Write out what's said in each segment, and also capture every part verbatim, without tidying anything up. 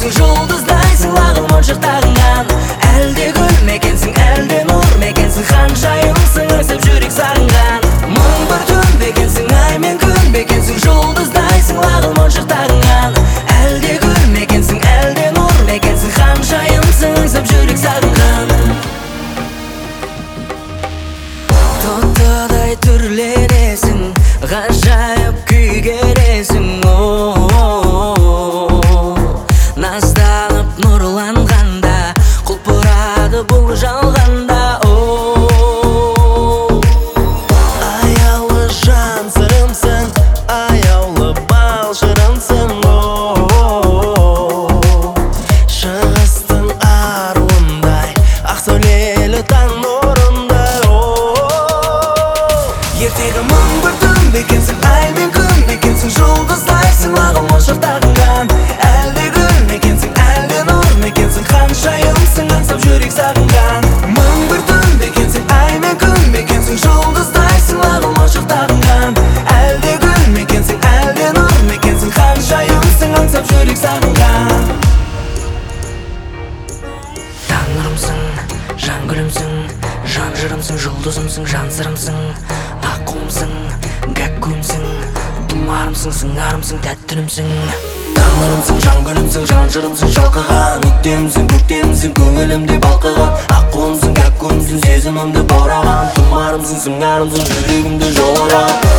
мекенсің, жұлдыздайсың лағыл моншақтағыңнан. Әлде гүл мекенсің, әлде нұр мекенсің, ханшайымсың аңсап жүрек сағынған. Мың бір түн мекенсің, ай мен күн мекенсің, жұлдыздайсың лағыл моншақтағыңнан. Әлде гүл мекенсің, әлде нұр мекенсің, ханшайымсың аңсап жүрек сағынған. Тоттыдай түрленесің, ғажайып күй кересің. Назданып нұрланғанда, құлпырады бұл жалғанда. Аяулы жан сырымсың, аяулы бал шырымсың. Шығыстың аруындай, ақ сәулелі таң нұрындай. Ертегі мың бір түн мекенсің, ай мен күн мекенсің, жұлдыздайсың лағыл моншақтағыңнан. Әлде гүл мекенсің, әлде нұр мекенсің, ханшайымсың аңсап жүрек сағынған. Мың бір түн мекенсің, ай мен күн мекенсің, жұлдыздайсың лағыл моншақтағыңнан. Әлде гүл мекенсің, әлде нұр мекенсің, ханшайымсың аңсап жүрек сағынған. Таң нұрымсың, жан гүлімсің, жан жырымсың, жұлдызымсың, жан сырымсың, аққуымсың, гәккуімсің, тұмарымсың, сыңарымсың, тәттілімсің. Таңырымсың, жан гүлімсің, жан жырымсың, шалқыған. Өктемсің, көктемсің, көңілімде балқыған. Аққуымсың, гәккуімсің, сезімімді баураған. Тұмарымсың, сыңарымсың, жүрегімді жаураған.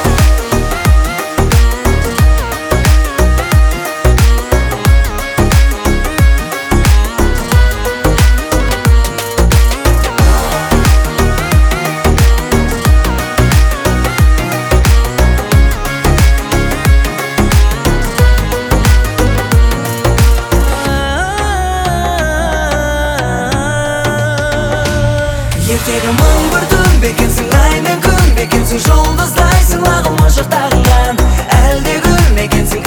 Ертегі мың бір түн мекенсің, ай мен күн мекенсің, жұлдыздайсың лағыл моншақтағыңнан. Әлде гүл мекенсің,